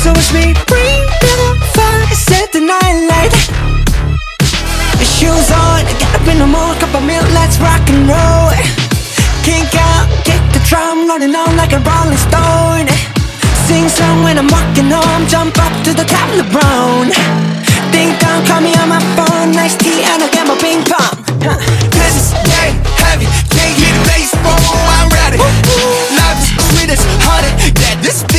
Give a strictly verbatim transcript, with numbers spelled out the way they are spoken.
So watch me bring the fire, set the night light. Your shoes on, get up in the mood, cup of milk, let's rock and roll. Kink out, kick the drum, rolling on like a rolling stone. Sing song when I'm walking home, jump up to the top of the brown. Ding dong, call me on my phone, nice tea and I'll get my ping pong. Huh. This is getting heavy, can't hear the bass, boom, I'm ready. Life is sweet as honey, yeah, this